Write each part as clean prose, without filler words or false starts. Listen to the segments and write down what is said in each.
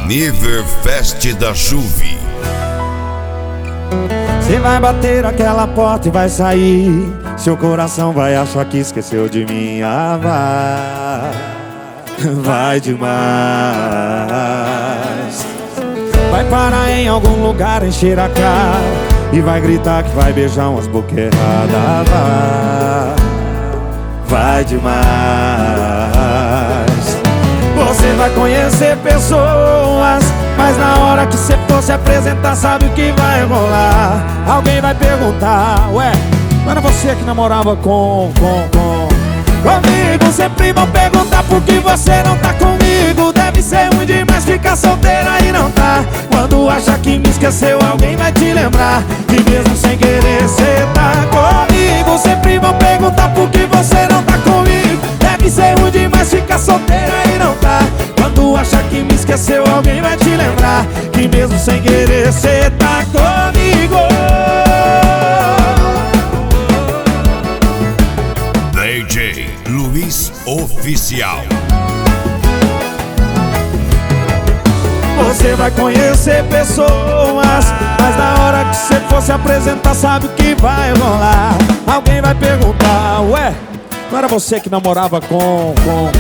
Niverfest da Juve. Você vai bater aquela porta e vai sair. Seu coração vai achar que esqueceu de mim. Ah, vai demais. Vai parar em algum lugar, encher a cara e vai gritar que vai beijar umas bocas erradas. Vai demais. Você vai conhecer pessoas, mas na hora que você for se apresentar, sabe o que vai rolar? Alguém vai perguntar: ué, não era você que namorava comigo? Sempre vão perguntar por que você não tá comigo. Deve ser ruim demais ficar solteira e não tá. Quando acha que me esqueceu, alguém vai te lembrar que mesmo sem querer você tá comigo. Sempre vão perguntar por que você não tá comigo. Deve ser ruim demais ficar solteira e não tá. Quando acha que me esqueceu, alguém vai te lembrar que mesmo sem querer você tá comigo. DJ Luiz Oficial. Você vai conhecer pessoas, mas na hora que você for se apresentar, sabe o que vai rolar? Alguém vai perguntar: ué, não era você que namorava comigo?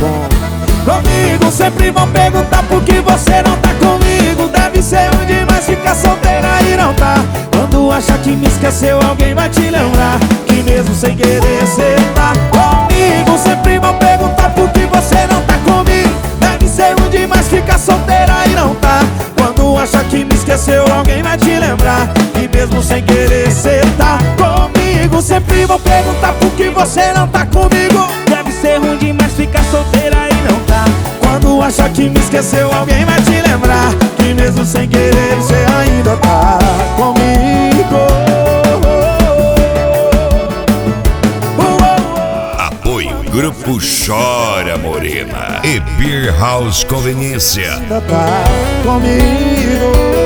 Sempre vão perguntar por que você não tá comigo. Deve ser ruim demais ficar solteira e não tá. Quando acha que me esqueceu, alguém vai te lembrar que mesmo sem querer você tá comigo. Sempre vão perguntar por que você não tá comigo. Deve ser ruim demais ficar solteira e não tá. Quando acha que me esqueceu, alguém vai te lembrar que mesmo sem querer você tá comigo. Sempre vão perguntar por que você não tá comigo. Deve ser ruim demais ficar solteira e não tá. Quando acha que me esqueceu, alguém vai te lembrar que mesmo sem querer você ainda tá comigo. Apoio Grupo Chora Morena e Beer House Conveniência. Ainda tá comigo.